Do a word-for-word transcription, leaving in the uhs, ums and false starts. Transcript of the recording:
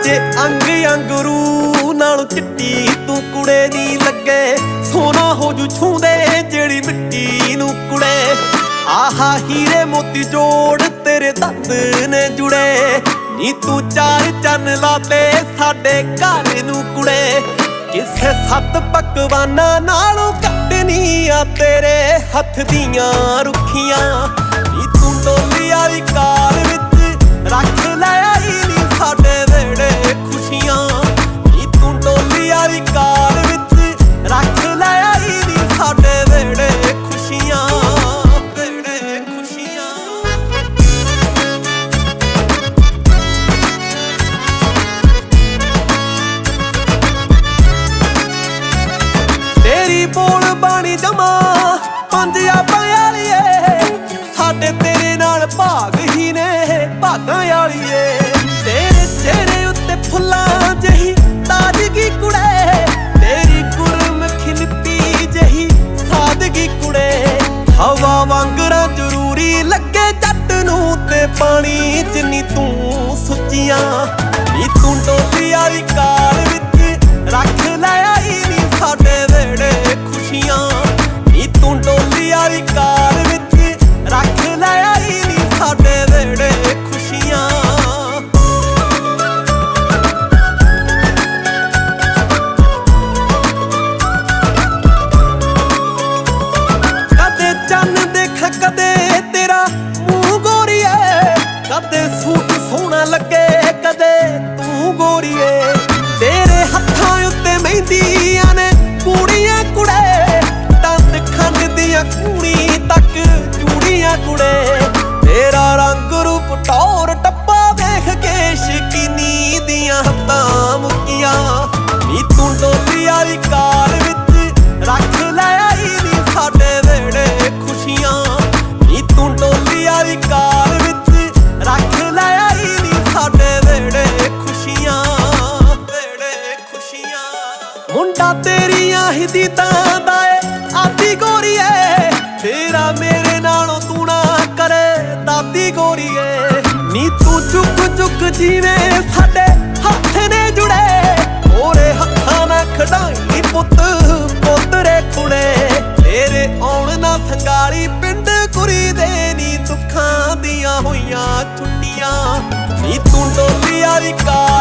ਜੇ ਅੰਗ ਅੰਗਰੂ ਨਾਲੋਂ ਚਿੱਟੀ ਤੂੰ ਕੁੜੇ ਨੀ ਲੱਗੇ, ਸੋਨਾ ਹੋ ਜੂ ਛੂੰਦੇ ਜਿਹੜੀ ਮਿੱਟੀ ਨੂੰ ਕੁੜੇ। ਆਹਾ ਹੀਰੇ ਮੋਤੀ ਜੋੜ ਤੇਰੇ ਦੰਦ ਨੇ ਜੁੜੇ, ਨੀ ਤੂੰ ਚਾਰ ਚੰਨ ਲਾਤੇ ਸਾਡੇ ਘਰ ਨੂੰ ਕੁੜੇ। ਕਿਸੇ ਸੱਤ ਪਕਵਾਨਾਂ ਨਾਲੋਂ ਘੱਟ ਨੀ ਆ ਤੇਰੇ ਹੱਥ ਦੀਆਂ ਰੁੱਖੀਆਂ। ਨੀ ਤੂੰ ਡੋਲੀ ਵਾਲੀ ਕਾਰ ਵਿੱਚ ਰੱਖ ਲੈ ਆਈ ਨੀ ਸਾਡੇ ਵੇੜੇ ਖੁਸ਼ੀਆਂ। ਨੀ ਤੂੰ ਡੋਲੀ ਵਾਲੀ ਕਾਰ ਵਿੱਚ ਰੱਖ ਲੈ ਆਈ ਨੀ ਸਾਡੇ ਵੇੜੇ ਖੁਸ਼ੀਆਂ, ਵੇੜੇ ਖੁਸ਼ੀਆਂ। ਤੇਰੀ ਬੋਲ ਬਾਣੀ ਜਮਾ ਪੰਜਾਬਾਂ ਵਾਲੀਏ, ਸਾਡੇ ਤੇਰੇ ਨਾਲ ਭਾਗ ਹੀ ਨੇ ਭਾਗਾਂ ਵਾਲੀਏ। ਤੇਰੇ ਚਿਹਰੇ ਉੱਤੇ ਫੁੱਲਾਂ ਜਿਹੀ ਤਾਜ਼ਗੀ ਕੁੜੇ, ਤੇਰੀ ਗੁਰਮੁਖੀ ਲਿਪੀ ਜਿਹੀ ਸਾਦਗੀ ਕੁੜੇ। ਹਵਾ ਵਾਂਗਰਾਂ ਜ਼ਰੂਰੀ ਲੱਗੇ ਜੱਟ ਨੂੰ ਤੇ ਪਾਣੀ ਜਿੰਨੀ ਤੂੰ ਸੁੱਚੀਆਂ। ਨੀ ਤੂੰ ਡੋਲੀ ਵਾਲੀ ਕਾਰ ਵਿੱਚ ਰੱਖ ਲੈ ਆਈ ਨੀ ਸਾਡੇ ਵੇੜੇ ਖੁਸ਼ੀਆਂ। ਨੀ ਤੂੰ ਡੋਲੀ ਵਾਲੀ ਕਾਰ ਵਿੱਚ ਰੱਖ ਲੈ ਆਈ ਨੀ ਸਾਡੇ ਵੇੜੇ ਖੁਸ਼ੀਆਂ। ਕਦੇ ਚੰਨ ਦੇਖਾਂ ਕਦੇ ਤੇਰਾ ਮੂੰਹ ਗੋਰੀਏ, ਕਦੇ ਸੂਟ ਸੋਹਣਾ ਲੱਗੇ ਕਦੇ ਤੂੰ ਗੋਰੀਏ। ਤੇਰੇ ਹੱਥਾਂ ਉੱਤੇ ਮਹਿੰਦੀਆਂ ਨੇ ਕੁੜੀਆਂ ਕੁੜੇ, ਦੰਦ ਖੰਡ ਦੀਆਂ ਕੂਣੀ ਤੱਕ ਚੂੜੀਆਂ ਕੁੜੇ। ਤੇਰਾ ਰੰਗ ਰੂਪ ਟੌਰ ਟੱਪਾ ਵੇਖ ਕੇ ਸ਼ਕੀਨੀ ਦੀਆਂ ਹੱਥਾਂ ਮੁੱਕੀਆਂ। ਨੀ ਤੂੰ ਡੋਲੀ ਵਾਲੀ ਕਾਰ ਵਿੱਚ ਰੱਖ ਲੈ ਆਈ ਨੀ ਸਾਡੇ ਵੇੜੇ ਖੁਸ਼ੀਆਂ। ਨੀ ਤੂੰ ਡੋਲੀ ਵਾਲੀ ਕਾਰ ਵਿੱਚ ਰੱਖ ਲੈ ਆਈ ਨੀ ਸਾਡੇ ਵੇੜੇ ਖੁਸ਼ੀਆਂ, ਵੇੜੇ ਖੁਸ਼ੀਆਂ। ਮੁੰਡਾ ਤੇਰੀਆਂ ਹੀ ਦੀਦਾਂ ਦਾ ਏ ਆਦੀ ਗੋਰੀਏ, ਤੇਰਾ ਮੇਰੇ ਨਾਲੋਂ ਤੂੰ ਨਾ ਕਰੇ ਦਾਦੀ ਗੋਰੀਏ। ਨੀ ਤੂੰ ਚੁੱਕ ਚੁੱਕ ਜਿਵੇਂ ਸਾਡੇ ਹੱਥ ਨੇ ਜੁੜੇ, ਹੋਰੇ ਹੱਥਾਂ ਨਾਲ ਖੜਾਈ ਪੁੱਤ ਪੋਤਰੇ ਕੁੜੇ। ਤੇਰੇ ਆਉਣ ਨਾ ਸੰਗਾਲੀ ਪਿੰਡ ਕੁੜੀ ਦੇ ਨੀ ਦੁੱਖਾਂ ਦੀਆਂ ਹੋਈਆਂ ਛੁੱਟੀਆਂ। ਨੀ ਤੂੰ ਡੋਲੀ ਵਾਲੀ ਕਾਰ